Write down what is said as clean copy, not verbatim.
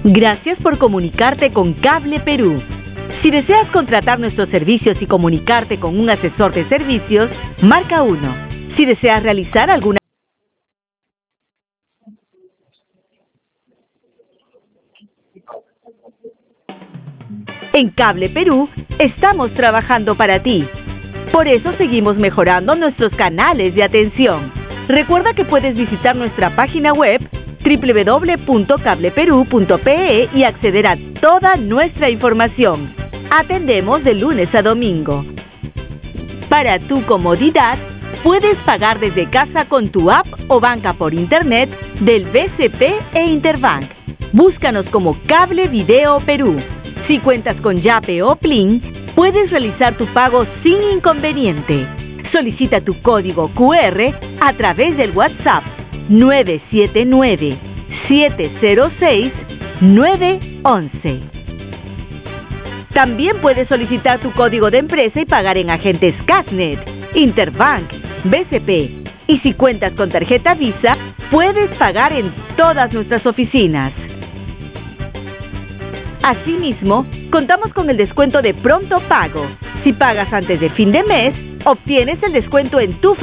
Gracias por comunicarte con Cable Perú. Si deseas contratar nuestros servicios y comunicarte con un asesor de servicios, marca 1. Si deseas realizar alguna... En Cable Perú estamos trabajando para ti. Por eso seguimos mejorando nuestros canales de atención. Recuerda que puedes visitar nuestra página web www.cableperu.pe y acceder a toda nuestra información. Atendemos de lunes a domingo. Para tu comodidad, puedes pagar desde casa con tu app o banca por internet del BCP e Interbank. Búscanos como Cable Video Perú. Si cuentas con Yape o Plin, puedes realizar tu pago sin inconveniente. Solicita tu código QR a través del WhatsApp 979-706-911. También puedes solicitar tu código de empresa y pagar en agentes Casnet, Interbank, BCP. Y si cuentas con tarjeta Visa, puedes pagar en todas nuestras oficinas. Asimismo, contamos con el descuento de pronto pago. Si pagas antes de fin de mes, obtienes el descuento en tu